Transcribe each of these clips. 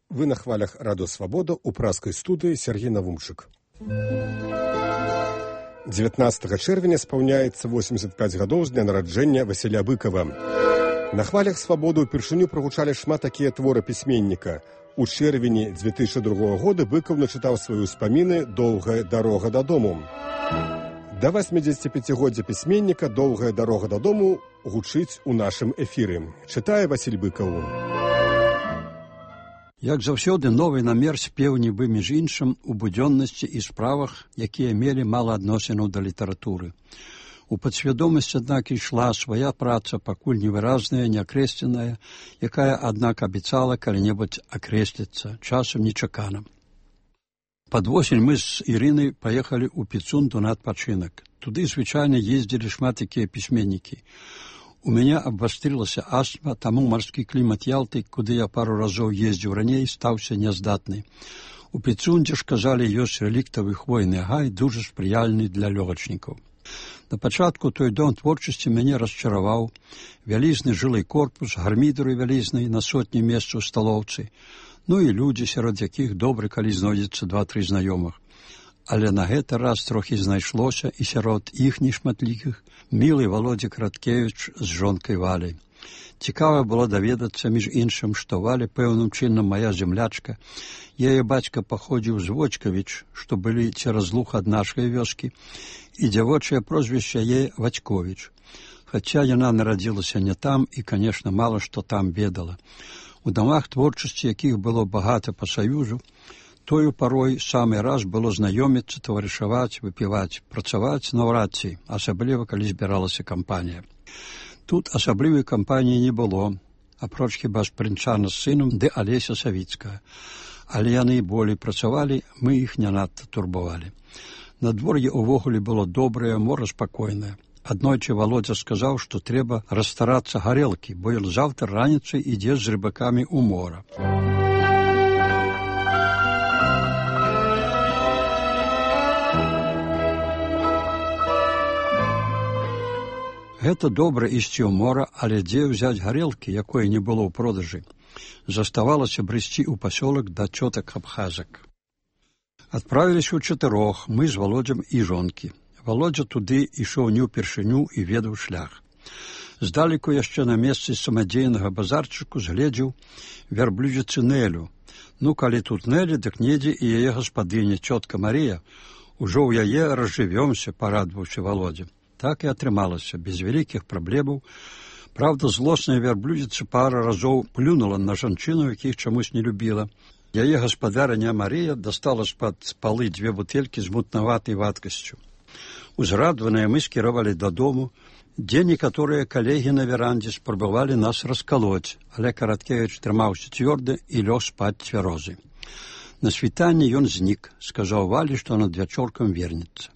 Вы на хвалях Радио Свобода у праскай студыі Сергей Навумчык. 19 чэрвеня спаўняецца 85 гадоў з дня нараджэння Васіля Быкова. На хвалях Свабоды ўпершыню прагучалі шмат такія творы пісьменніка. У чэрвені 2002 года Быкаў начытаў свае ўспаміны «Доўгая дарога дадому». Да 85-годдзя пісьменніка «Доўгая дарога дадому» гучыць у нашым эфіры. Чытае Васіль Быкаў. Як заўсёды, новы намер спеў нібы між іншым у будзённасці і справах, якія мелі мала адносінаў да літаратуры. У падсвядомасці, аднак, ішла свая праца, пакуль невыразная, неакрэсленая, якая, аднак, абяцала калі-небудзь акрэсліцца, часам нечакана. Пад восень мы з Ірынай паехалі ў Піцунду на адпачынак. Туды звычайна ездзілі шмат якія пісьменнікі. У мяне абвастрылася астма, таму марскі клімат Ялты, куды я пару разоў ездзіў раней, стаўся няздатны. У Піцундзе ж, казалі, ёсць рэліктавы хвойны гай, дужа спрыяльны для лёгачнікаў. На пачатку той дом творчасці мяне расчараваў. Вялізны жылы корпус, гармідары вялізнай на сотні месцаў сталоўцы, ну і людзі, сярод якіх добры, калі знойдзецца 2-3 знаёмых. Але на гэты раз трохі знайшлося і сярод іх нешматлікіх мілы Володя Краткевіч з жонкай Валяй. Цікава было даведацца, між іншым, што Валя пэўным чынам мая зямлячка. Яе бацька паходзіў з Вочкавіч, што былі цераз луг ад нашай вёскі, і дзявочае прозвішча яе Вацьковіч. Хаця яна нарадзілася не там і, канешне, мала што там ведала. У дамах творчасці, якіх было багата па саюзу, тою парой самы раз было знаёміцца, таварышаваць, выпіваць, працаваць наўрад ці, асабліва, калі збіралася кампанія. Тут асаблівай кампаніі не было, апроч хіба Спрынчана з сынам ды Алеся Савіцкая. Але яны болей працавалі, мы іх не надта турбавалі. Надвор'е увогуле было добрае, мора спакойнае. Аднойчы Володя сказаў, што трэба расстарацца гарэлкі, бо ён заўтра раніцай ідзе з рыбакамі ў мора. Гэта добра ісці ў мора, але дзе ўзяць гарэлкі, якой не было ў продажы? Заставалася брысці ў пасёлак да цётак абхазак. Адправіліся ў 4, мы з Володзям і жонкі. Володзя туды ішоў не ўпершыню і ведаў шлях. Здалеку яшчэ на месцы самадзейнага базарчыку згледзеў вярблюдзіцы Нелю. Ну, калі тут Нелі, дык недзе і яе гаспадыня, цётка Марія. Ужо ў яе разжывёмся, парадваўся Володзя. Так і атрымалася, без вялікіх праблемаў. Правда, злосная вярблюдзіца пару разоў плюнула на жанчыну, якіх чамусь не любіла. Яе гаспадарыня Марія дастала з-пад палы 2 бутэлькі з мутнаватай вадкасцю. Узрадваныя мы скіравалі дадому, дзе некаторыя калегі на верандзе спрабавалі нас раскалоць, але Караткевіч трымаўся цвёрда і лёг спаць цвярозы. На світанні ён знік, сказаў Валі, што над вячоркам вернецца.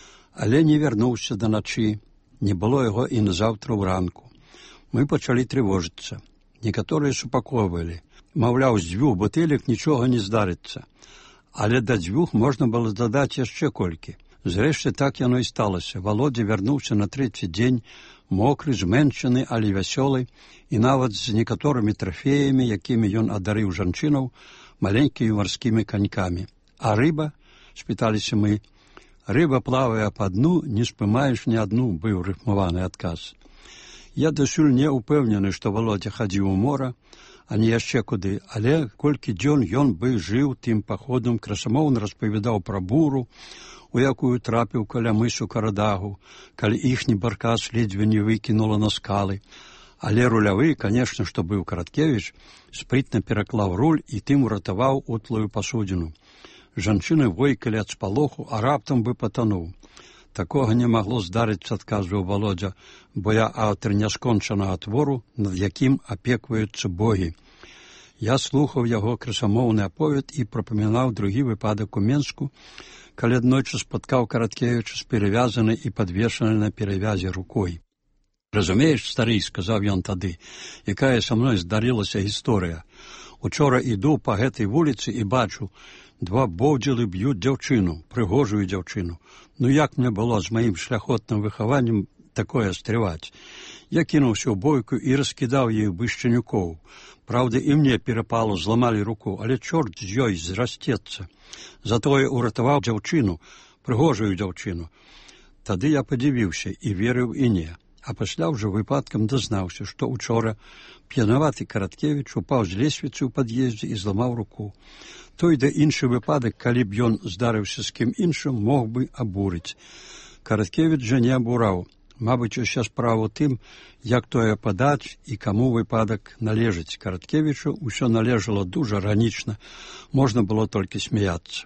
Але не вярнуўся да начы, не было яго і назаўтра ўранку. Мы пачалі трывожыцца. Некаторыя супакойвалі. Маўляў, з 2 бутэлек нічога не здарыцца. Але да 2 можна было дадаць яшчэ колькі. Зрэшты, так яно і сталася. Володя вярнуўся на 3-й дзень, мокры, зменшаны, але вясёлы, і нават з некаторымі трафеямі, якімі ён адарыў жанчынаў, маленькімі марскімі канькамі. А рыба? Спыталіся мы. Рыба плавае па дну, не спымаеш ні адну, быў рыфмаваны адказ. Я дасюль не ўпэўнены, што Володя хадзіў у мора, а не яшчэ куды, але колькі дзён ён бы жыў тым паходам, красамоўна распавядаў пра буру, у якую трапіў каля мысу Карадагу, калі іхні баркас ледзьве не выкінула на скалы. Але рулявы, канешне, што быў Караткевіч, спрытна пераклаў руль і тым уратаваў утлую пасудзіну. Жанчыны войкалі ад спалоху, а раптам бы патануў. Такога не магло здарыцца, адказваў Володя, бо я аўтар няскончанага твору, над якім апекваюцца богі. Я слухаў яго красамоўны аповед і прапамінаў другі выпадак у Менску, калі аднойчы спаткаў Караткевіча з перавязанай і падвешанай на перавязе рукой. «Разумееш, стары, — сказаў ён тады, — якая са мной здарылася гісторыя. Учора іду па гэтай вуліцы і бачу, 2 боўдзілы б'юць дзяўчыну, прыгожую дзяўчыну. Ну як мне было з маім шляхотным выхаваннем такое стрываць. Я кінуўся ў бойку і раскідаў ёй бышчанюкоў. Праўда, і мне перапало, зламалі руку, але чорт з ёй зрасцецца. Затое уратаваў дзяўчыну, прыгожую дзяўчыну. Тады я падзівіўся і верыў і не. А пасля ўжо выпадкам дазнаўся, што учора п'янаваты Караткевіч упаў з лесвіцы ў пад'ездзе і зламаў руку. Той да іншы выпадак, калі б ён здарыўся з кім іншым, мог бы абурыць. Караткевіч жа не абураў. Мабыць, уся справа ў тым, як тое падаць і каму выпадак належыць. Караткевічу ўсё належало дужа ранічна, можна было толькі смяяцца.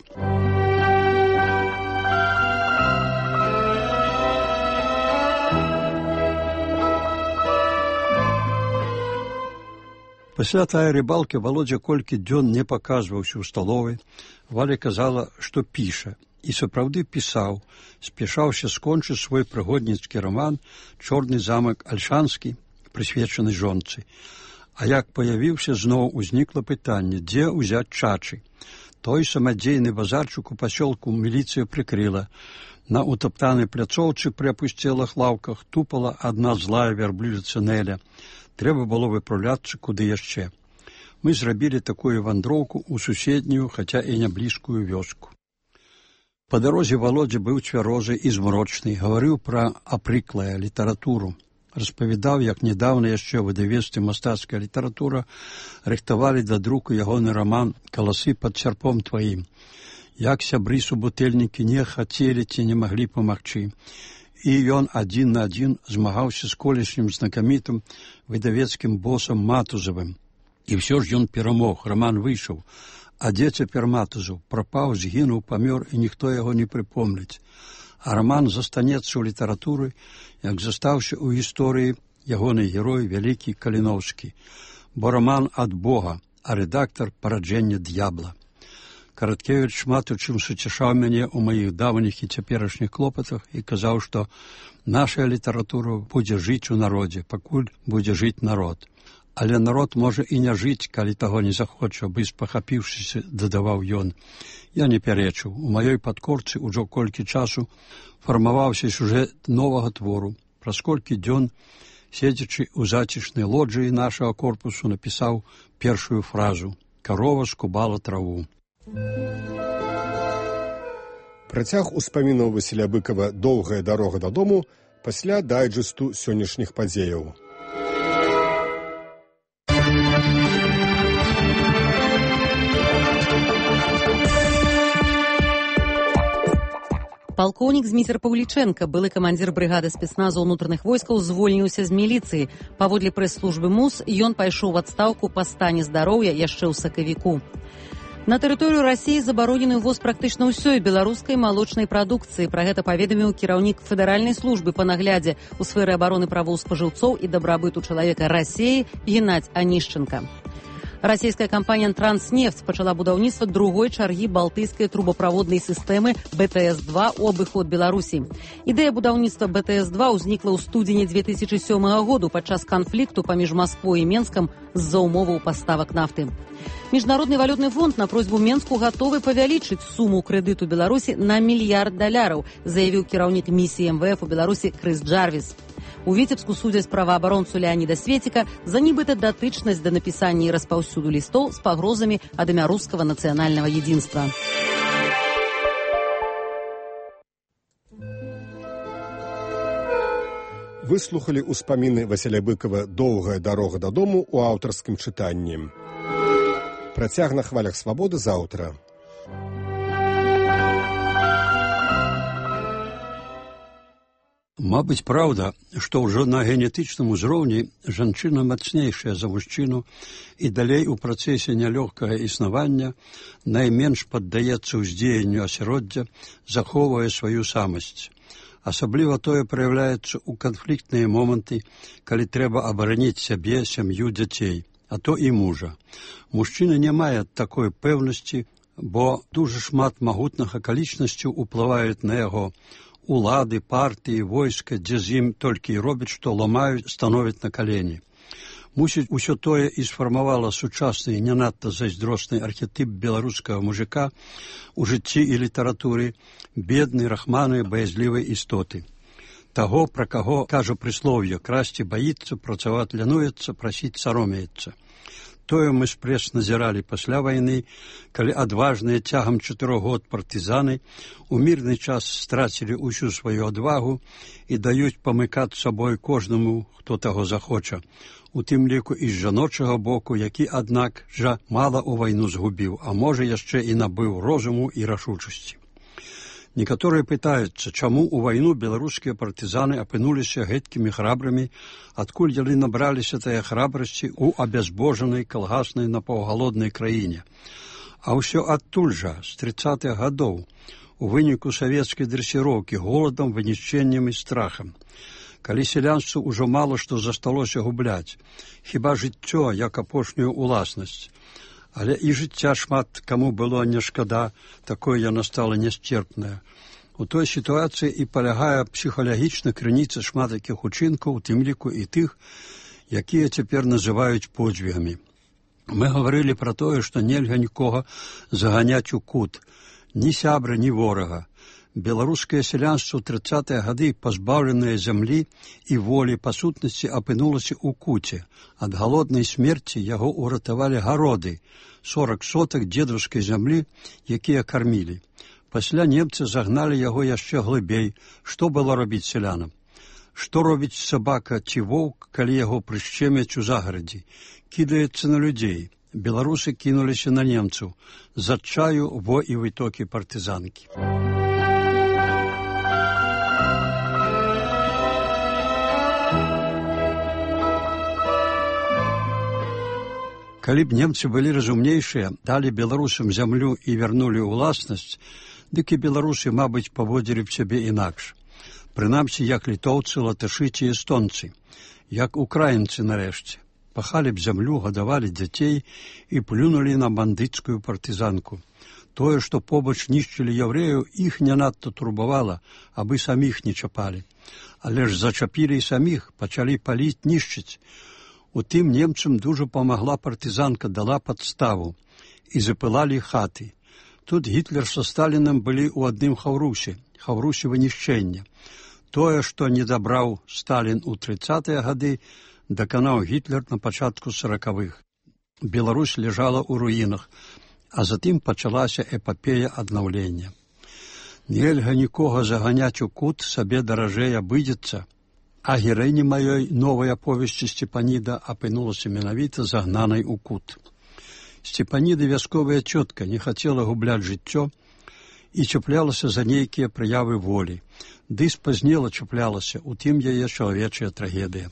Пасля тая рыбалкі Володя колькі дзён не паказваўся ў сталовай. Валя казала, што піша. І сапраўды пісаў, спяшаўся скончыць свой прыгодніцкі раман «Чорны замак Альшанскі», прысвечаны жонцы. А як паявіўся, зноў узнікла пытанне, дзе ўзяць чачы. Той самадзейны базарчык у пасёлку міліцыя прыкрыла. На утаптанай пляцоўцы пры апусцелых лаўках тупала адна злая вярблюдзіца Нэля. Трэба было выпраўляцца куды яшчэ. Мы зрабілі такую вандроўку ў суседнюю, хаця і не блізкую вёску. Па дарозе Володя быў цвярозы і змрочны, гаварыў пра апрыклая літаратуру. Распавядаў, як нядаўна яшчэ ў выдавецтве «Мастацкая літаратура» рыхтавалі да друку ягоны раман «Каласы пад сярпом тваім». Як сябры-субутэльнікі не хацелі ці не маглі памагчы. І ён адзін на адзін змагаўся з колішнім знакамітым выдавецкім босам Матузавым. І ўсё ж ён перамог, раман выйшаў. А дзе цяпер Матузаў? Прапаў, згінуў, памёр, і ніхто яго не прыпомніць. А раман застанецца ў літаратуры, як застаўся ў гісторыі ягоны герой вялікі Каліноўскі. Бо раман ад Бога, а рэдактар параджэння д'ябла. Караткевіч шмат у чым суцяшаў мяне ў маіх даўніх і цяперашніх клопатах і казаў, што наша літаратура будзе жыць у народзе, пакуль будзе жыць народ. Але народ можа і не жыць, калі таго не захоча, бы спахапіўшыся, дадаваў ён. Я не пярэчыў. У маёй падкорцы ўжо колькі часу фармаваўся сюжэт новага твору. Праз колькі дзён, седзячы ў зацішнай лоджыі нашага корпусу, напісаў першую фразу «Карова скубала траву». Працяг успамінаў Васіля Быкава «Доўгая дарога дадому» пасля дайджэсту сённяшніх падзеяў. Палкоўнік Зміцер Паўлічэнка, былы камандзір брыгады спецназу ўнутраных войскаў, звольніўся з міліцыі. Паводле прэс-службы МУС, ён пайшоў у адстаўку па стане здароўя яшчэ ў сакавіку. На тэрыторыю Расіі забаронены ўвоз практычна ўсёй беларускай малочнай прадукцыі. Пра гэта паведаміў кіраўнік федэральнай службы па наглядзе ў сферы абароны правоў спажыўцоў і дабрабыту чалавека Расіі Геннадзь Анішченка. Расійская кампанія «Транснефть» пачала будаўніцтва другой чаргі балтыйскай трубаправоднай сістэмы БТС-2 у абыход Беларусі. Ідэя будаўніцтва БТС-2 ўзнікла ў студзені 2007 году падчас канфлікту паміж Масквой і Менскам з-за ўмоваў паставак нафты. Міжнародны валютны фонд на просьбу Менску гатовы павялічыць суму крэдыту Беларусі на $1 мільярд, заявіў кіраўнік місіі МВФ у Беларусі Крыс Джарвіс. У Віцебску судзяць праваабаронцу Леаніда Светіка за нібыта датычнасць да напісання і распаўсюду лістоў з пагрозамі ад імя рускага нацыянальнага единства. Выслухалі ўспаміны Васіля Быкава «Доўгая дарога дадому» у аўтарскім чытанні. Працяг на хвалях свабоды заўтра. Мабыць, праўда, што ўжо на генетычным узроўні жанчына мацнейшая за мужчыну і далей у працэсе нялёгкага існавання найменш паддаецца ўздзеянню асяроддзя, захоўвае сваю самасць. Асабліва тое праяўляецца ў канфліктныя моманты, калі трэба абараніць сябе, сям'ю, дзяцей, а то і мужа. Мужчына не мае такой пэўнасці, бо дужа шмат магутных акалічнасцяў уплываюць на яго. Улады, партыі, войска, дзе з ім толькі і робяць, што ламаюць, становяць на калені. Мусіць, усё тое і сфармавала сучасны і не надта зайздросны архетып беларускага мужика у жыцці і літаратуры, беднай, рахманай, баязлівай істоты. таго, пра каго кажа прыслоўе: красці баіцца, працаваць лянуецца, прасіць саромеецца. Тое мы спрэс назіралі пасля вайны, калі адважныя цягам 4 год партызаны у мірны час страцілі ўсю сваю адвагу і даюць памыкаць сабой кожнаму, хто таго захоча, у тым ліку і з жаночага боку, які, аднак жа, мала ў вайну згубіў, а можа яшчэ і набыў розуму і рашучасці. Некаторыя пытаюцца, чаму ў вайну беларускія партызаны апынуліся гэткімі храбрымі, адкуль яны набраліся тая храбрасці ў абязбожанай калгаснай напаўгалоднай краіне. А ўсё адтуль жа, з 30-х гадоў, у выніку савецкай дрэсіроўкі, голадам, вынішчэннем і страхам. Калі сялянству ўжо мала што засталося губляць, хіба жыццё, як апошнюю уласнасць. Але і жыцця шмат каму было не шкада, такое яно стала нясцерпнае. У той сітуацыі і палягае псіхалагічна крыніца шмат такіх учынкаў, у тым ліку і тых, якія цяпер называюць подзвігамі. Мы гаварылі пра тое, што нельга нікога заганяць у кут, ні сябра, ні ворага. Беларускае сялянство ў 30-е гады, пазбаўленае зямлі і волі, па сутнасці апынулася ў куце. Ад галоднай смерці яго ўратавалі гароды, 40 сотак дзедаўскай зямлі, якія кармілі. Пасля немцы загналі яго яшчэ глыбей. Што было робіць сялянам? Што робіць сабака ці воўк, калі яго прышчэмяць у загарадзі? Кідаецца на людзей. Беларусы кінуліся на немцаў. З адчаю во і вытокі партызанкі. Калі б немцы былі разумнейшыя, далі беларусам зямлю і вярнулі ўласнасць, дык і беларусы, мабыць, паводзілі б сябе інакш. Прынамсі, як літоўцы, латышы ці эстонцы, як украінцы нарэшце. Пахалі б зямлю, гадавалі дзяцей і плюнулі на бандыцкую партызанку. Тое, што побач нішчылі яўрэяў, іх не надта турбавала, абы саміх не чапалі. Але ж зачапілі і саміх, пачалі паліць, нішчыць. У тым немцам дужа памагла партызанка, дала падставу, і запылалі хаты. Тут Гітлер са Сталінам былі ў адным хаўрусе вынішчэння. Тое, што не дабраў Сталін у 30-е гады, даканаў Гітлер на пачатку 40-х. Беларусь ляжала ў руінах, а затым пачалася эпапея аднаўлення. Нельга нікога заганяць у кут, сабе даражэй абыдзецца. А гераіня маёй новай аповесці Сцепаніда апынулася менавіта загнанай у кут. Сцепаніда, вясковая цётка, не хацела губляць жыццё і чаплялася за нейкія праявы волі. Ды спазнела чаплялася, у тым яе чалавечая трагедыя.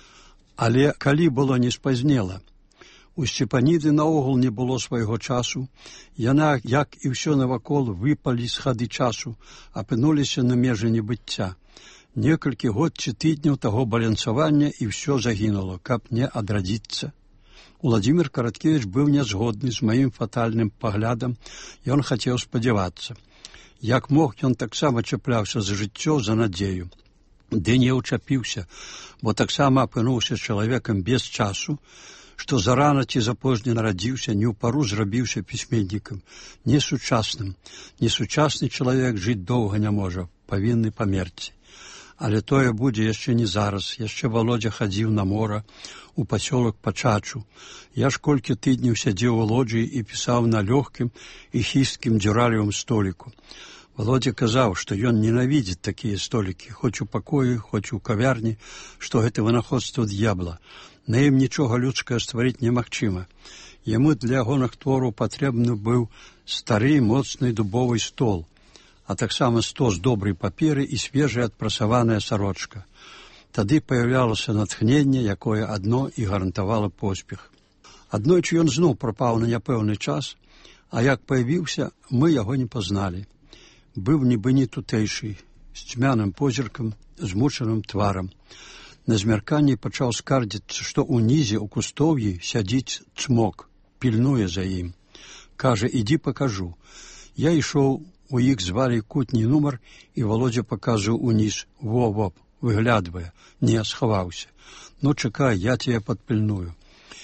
Але калі было не спазнела, у Сцепаніды наогул не было свайго часу, яна, як і ўсё навакол, выпалі з хады часу, апынуліся на межы небыцця. Некалькі год ці тыдняў таго балянсавання і ўсё загінула, каб не адрадзіцца. Уладзімір Караткевіч быў нязгодны з маім фатальным паглядам, ён хацеў спадзявацца. Як мог, ён таксама чапляўся за жыццё, за надзею. Ды не ўчапіўся, бо таксама апынуўся чалавекам без часу, што зарана ці запозна нарадзіўся, не ў пару зрабіўся пісьменнікам, несучасным. Несучасны чалавек жыць доўга не можа, павінны памерці. Але тое будзе яшчэ не зараз. Яшчэ Володя хадзіў на мора, у пасёлак Пачачу. Я ж колькі тыдняў сядзеў у лоджыі і пісаў на лёгкім і хісткім дзюралевым століку. Володя казаў, што ён ненавідзіць такія столікі, хоць у пакоі, хоць у кавярні, што гэта вынаходства д'ябла. На ім нічога людскае стварыць немагчыма. Яму для ягоных твораў патрэбны быў стары, моцны дубовы стол, а таксама стос добрай паперы і свежая адпрасаваная сарочка. Тады паяўлялася натхненне, якое адно і гарантавала поспех. Аднойчы ён зноў прапаў на няпэўны час, а як паявіўся, мы яго не пазналі. Быў нібы не тутэйшы, з цьмяным позіркам, змучаным тварам. На змярканні пачаў скардзіцца, што ўнізе ў кустоўі сядзіць цмок, пільнуе за ім. Кажа, ідзі пакажу. Я ішоў, у іх звалі кутні нумар, і Володя паказваў уніз. Во-воп, выглядвае. Не, схаваўся. Ну, чакай, я цябе падпільную.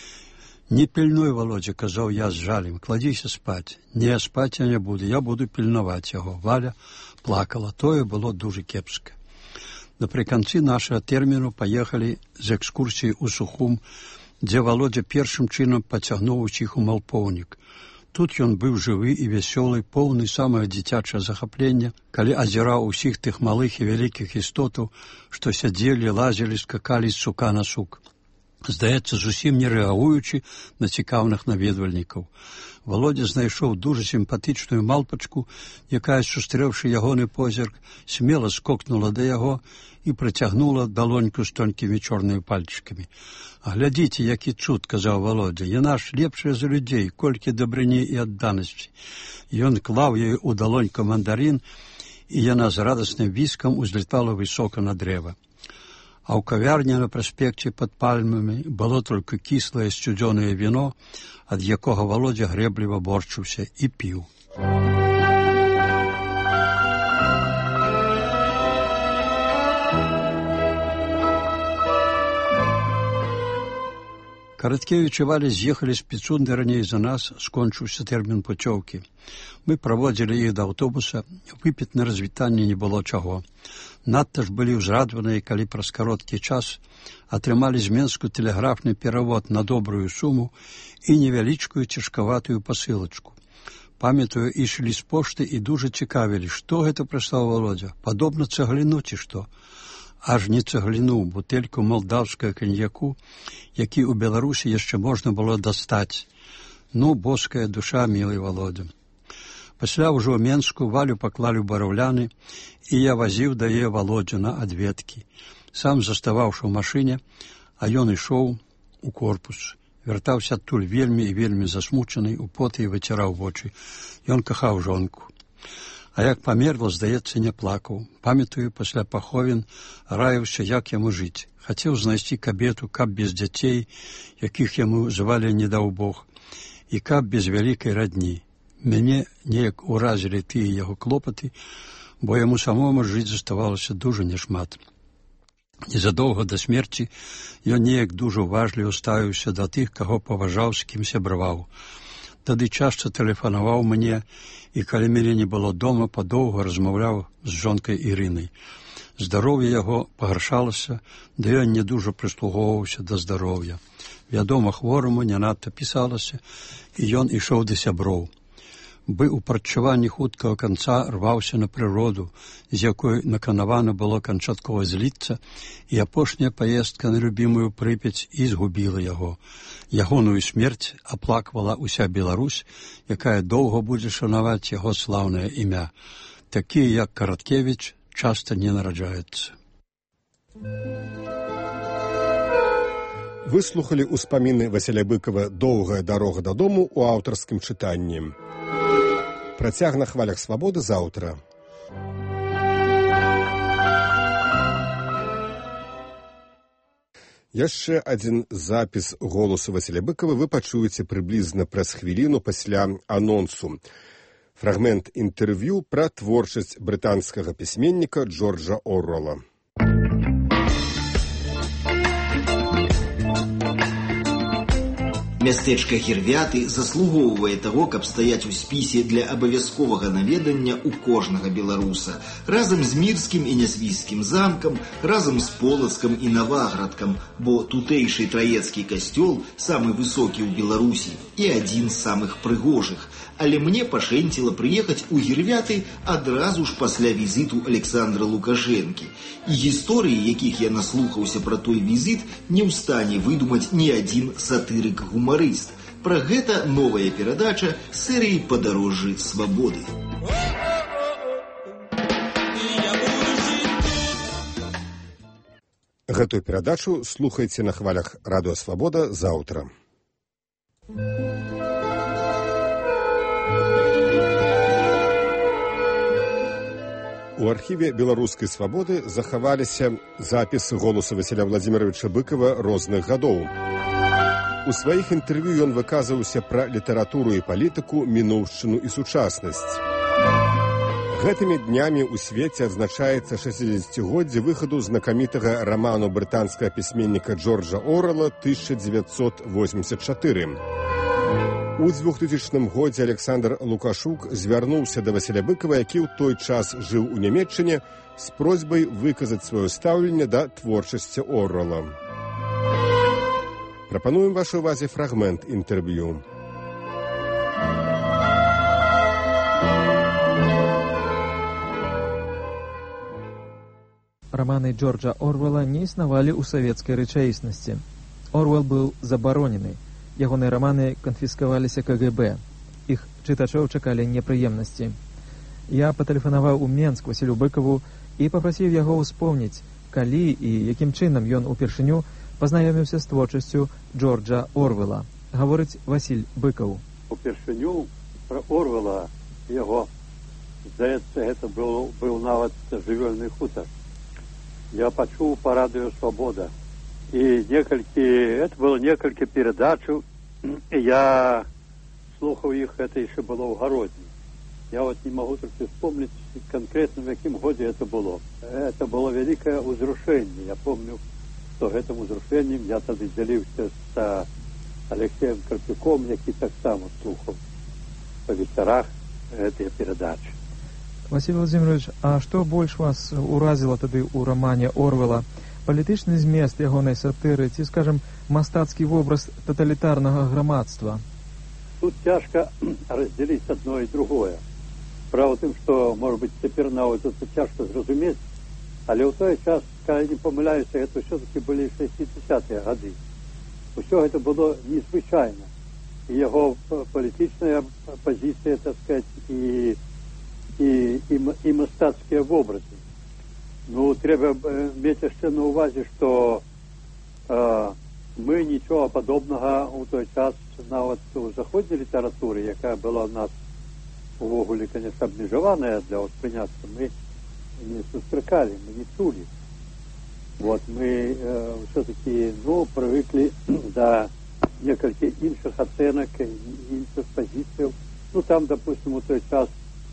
Не пільнуй, Володя, казаў я з жалем, кладзіся спаць. Не, спаць я не буду, я буду пільнаваць яго. Валя плакала, тое было дужа кепска. Напрыканцы нашага тэрміну паехалі з экскурсіі ў Сухум, дзе Володя першым чынам пацягнуў усіх у Малпоўнік. Тут ён быў жывы і вясёлы, поўны самага дзіцячага захаплення, калі азіраў усіх тых малых і вялікіх істотаў, што сядзелі, лазілі, скакалі з сука на сук. Здаецца, зусім не рэагуючы на цікаўных наведвальнікаў. Володя знайшоў дужа сімпатычную малпачку, якая, сустрэўшы ягоны позірк, смела скокнула да яго і працягнула далоньку з тонкімі чорнымі пальчыкамі. «Глядзіце, які цуд», – казаў Володя, – «яна ж лепшая за людзей, колькі дабрыні і адданасці». Ён клаў ёй у далоньку мандарин, і яна з радасным віскам узлетала высока на дрэва. А ў кавярні на праспекце пад пальмамі было толькі кіслае сцюдзёнае віно, ад якога Володя грэбліва борчыўся і піў. Караткевіч і Валя з'ехалі з Піцунды раней за нас, скончыўся тэрмін пуцёўкі. Мы праводзілі іх да аўтобуса, выпіць на развітанне не было чаго. Надта ж былі ўзрадваныя, калі праз кароткі час атрымалі з Менску тэлеграфны перавод на добрую суму і невялічкую цяжкаватую пасылачку. Памятаю, ішлі з пошты і дужа цікавілі, што гэта прыслаў Володя, падобна цагліну ці што. Аж не цагліну, бутэльку малдаўскага каньяку, які ў Беларусі яшчэ можна было дастаць. Ну, боская душа, мілый Володя. Пасля ўжо ў Менску Валю паклалі ў бараўляны, і я вазіў да яе Володю на адведкі. Сам заставаўшы ў машыне, а ён ішоў у корпус. Вяртаўся адтуль вельмі і вельмі засмучаны, у поты і выціраў вочы. Ён кахаў жонку. А як памерла, здаецца, не плакаў. Памятаю, пасля паховін раіўся, як яму жыць. Хацеў знайсці кабету, каб без дзяцей, якіх яму звалі не даў Бог, і каб без вялікай радні. Мяне неяк уразілі тыя яго клопаты, бо яму самому жыць заставалася дужа няшмат. Незадоўга да смерці ён неяк дужа уважліва ставіўся да тых, каго паважаў, з кім сябраваў. Тады часта тэлефанаваў мне, і калі мяне не было дома, падоўга размаўляў з жонкай Ірынай. Здароўе яго пагаршалася, да ён не дужа прыслугоўваўся да здароўя. Вядома, хвораму не надта пісалася, і ён ішоў да сяброў. Бы ў прадчуванні хуткага канца рваўся на прыроду, з якой наканавана было канчаткова зліцца, і апошняя паездка на любімую Прыпяць і згубіла яго. Ягоную смерць аплаквала ўся Беларусь, якая доўга будзе шанаваць яго слаўнае імя. Такія, як Караткевіч, часта не нараджаюцца. Выслухалі ўспаміны Васіля Быкава «Доўгая дарога дадому» у аўтарскім чытанні. Працяг на хвалях свабоды заўтра. Яшчэ адзін запіс голасу Васіля Быкава вы пачуеце прыблізна праз хвіліну пасля анонсу. Фрагмент інтэрв'ю пра творчасць брытанскага пісьменніка Джорджа Оруэлла. Мястэчка Гірвяты заслугоўвае таго, каб стаяць у спісе для абавязковага наведання ў кожнага беларуса, разам з Мірскім і Нясвійскім замкам, разам з Полацкам і Наваградкам, бо тутэйшы траецкі касцёл самы высокі ў Беларусі і адзін з самых прыгожых. Але мне пашэнціла прыехаць у Гірвяты адразу ж пасля візіту Александра Лукашэнкі. І гісторыі, якіх я наслухаўся пра той візіт, не ў стане выдумаць ні адзін сатырык-гумарыст. Пра гэта новая перадача серыі «Падарожжы свабоды». Гэтую перадачу слухайце на хвалях Радыё Свабода заўтра. У архіве беларускай свабоды захаваліся запісы голасу Васіля Владзіміровича Быкава розных гадоў. У сваіх інтэрв'ю ён выказваўся пра літаратуру і палітыку, мінуўшчыну і сучаснасць. Гэтымі днямі ў свеце адзначаецца 60-годдзе выхаду знакамітага раману брытанскага пісьменніка Джорджа Оруэлла «1984». У 2000 годзе Александр Лукашук звярнуўся да Васіля Быкава, які ў той час жыў у Нямецчыне, з просьбай выказаць сваё стаўленне да творчасці Орвела. Прапануем вашай увазе фрагмент інтэрв'ю. Романы Джорджа Орвела не існавалі ў савецкай рэчаіснасці. Орвел быў забаронены. Ягоныя раманы канфіскаваліся КГБ. Іх чытачоў чакалі непрыемнасці. Я патэлефанаваў у Менск Васілю Быкаву і папрасіў яго ўспомніць, калі і якім чынам ён упершыню пазнаёміўся з творчасцю Джорджа Орвела. Гаворыць Васіль Быкаў. Упершыню пра Орвела яго, здаецца, гэта быў нават жывёльны хутар. Я пачуў па радыё «Свабода». И это было несколько передач, я слухал их, это еще было в Городне. Я вот не могу только вспомнить конкретно, в каком году это было. Это было великое узрушение. Я помню, что этим узрушением я тогда делился с Алексеем Карпюком, який так само слухал по вечерах этой передачи. Василий Владимирович, а что больше вас уразило тогда у романе Орвела? Палітычны змест ягонай сатыры ці, скажем, мастацкі вобраз таталітарнага грамадства? Тут цяжка раздзяліць одно і другое. Справа тым, што, может быть, цяпер нават это цяжка зразумець, але ў той час, калі не памыляюся, это все-таки былі 60-е гады. Усё гэта было незвычайна. І яго палітычная пазіцыя, так сказать, і мастацкія вобразы. Ну, трэба мець яшчэ на ўвазе, што мы нічога падобнага ў той час нават у заходняй літаратуры, якая была ў нас увогуле, конечно, абмежаваная для ўспрыняцтва, мы не сустракалі, мы не чулі. Вот, мы все-таки, привыкли до некалькіх іншых ацэнак, іншых пазіцыяў. Ну, там, допустим, у той час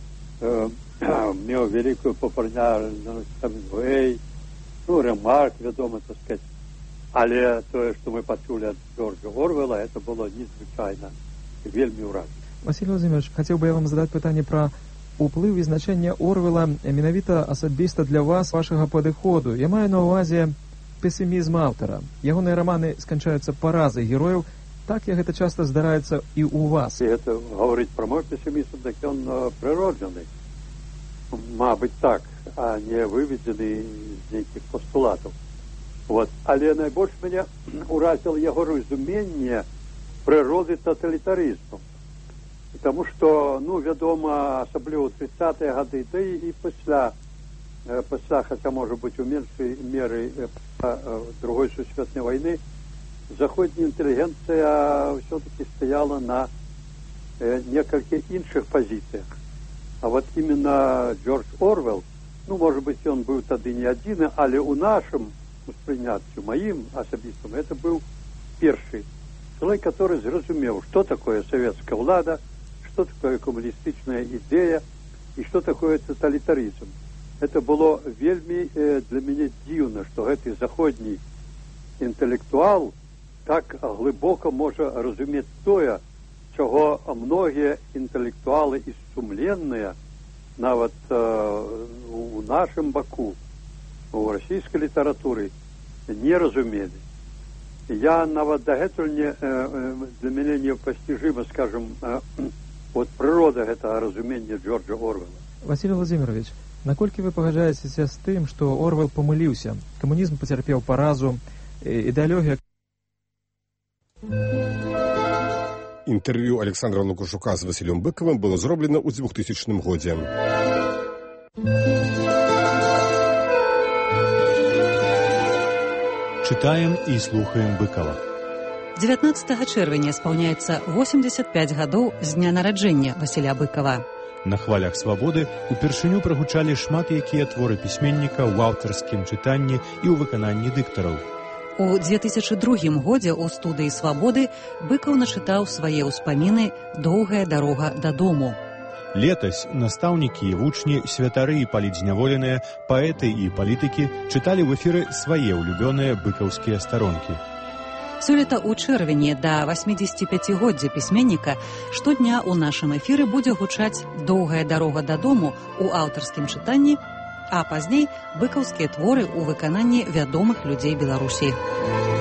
меў великую популярность Хемінгуэй, Ремарк, вядома, так сказать. Але тое, што мы пачулі ад Джорджа Орвела, это было незвычайна і вельмі ўразліва. Василий Владимирович, хацеў бы я вам задаць пытанне пра уплыў і значэнне Орвела менавіта асабіста для вас, вашага падыходу. Я маю на ўвазе песімізм аўтара. Ягоныя раманы сканчаюцца паразай герояў. Так як гэта часта здараецца і ў вас. І гэта гаворыць пра мой песімізм, так ён прыроджаны. Мабыць так, а не выведзены з нейкіх пастулатаў. Вот. Але найбольш мяне уразіла яго разуменне прыроды таталітарызму. Таму што, вядома, асабліва ў 30-е гады, да і пасля, хаця, можа быць, у меншай меры Другой сусветнай вайны, заходняя интеллигенция все-таки стояла на нескольких інших позициях. А вот именно Джордж Орвел, может быть, он был тогда не один, але у нашем восприятии, моим особистым, это был первый человек, который зразумел, что такое советская влада, что такое коммунистичная идея и что такое тоталитаризм. Это было вельми для меня дивно, что этот заходний интеллектуал так глибоко може розуміти тое, чого многі інтелектуали і сумленні, навіть у нашому боку, у російській літературі, не розуміли. Я навіть дагэтуль для мене непостижимо, скажем, от природа гэтага разумення Джорджа Орвела. Василий Владимирович, наколькі вы пагаджаецеся з тым, што Орвел памыліўся? Камунізм пацярпеў паразу, ідэалогія. Інтэрв'ю Александра Лукашука з Васілем Быкавым было зроблена ў 2000 годзе. Читаем і слухаем Быкава. 19 чэрвеня спаўняецца 85 гадоў з дня нараджэння Васіля Быкава. На хвалях свабоды упершыню прагучалі шмат якія творы пісьменніка ў аўтарскім чытанні і ў выкананні дыктараў. У 2002 годзе ў студыі «Свабоды» Быкаў начытаў свае ўспаміны «Доўгая дарога дадому». Летась настаўнікі і вучні, святары і палітзняволеныя, паэты і палітыкі чыталі ў эфіры свае ўлюбёныя быкаўскія старонкі. Сёлета ў чэрвені да 85-годдзя пісьменніка штодня ў нашым эфіры будзе гучаць «Доўгая дарога дадому» у аўтарскім чытанні, а пазней быкаўскія творы ў выкананні вядомых людзей Беларусі.